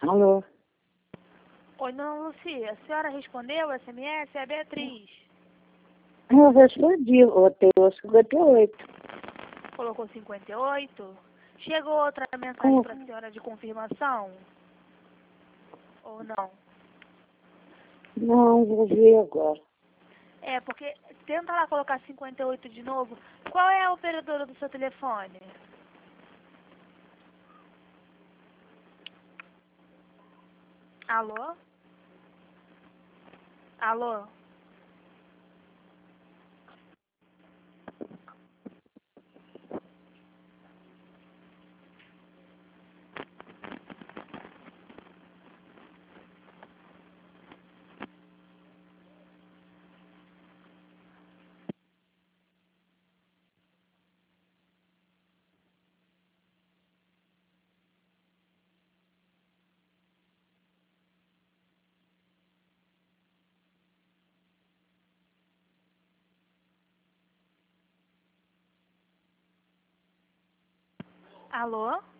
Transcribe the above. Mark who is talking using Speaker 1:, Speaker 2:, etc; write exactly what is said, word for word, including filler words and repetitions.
Speaker 1: Alô?
Speaker 2: Oi, dona Lucia, a senhora respondeu o S M S? É a Beatriz.
Speaker 1: Eu respondi, botei o cinquenta e oito.
Speaker 2: Colocou cinquenta e oito. Chegou outra mensagem
Speaker 1: Como?
Speaker 2: para a senhora de confirmação? Ou não?
Speaker 1: Não, vou ver agora.
Speaker 2: É, porque tenta lá colocar cinquenta e oito de novo. Qual é a operadora do seu telefone? Alô? Alô? Alô?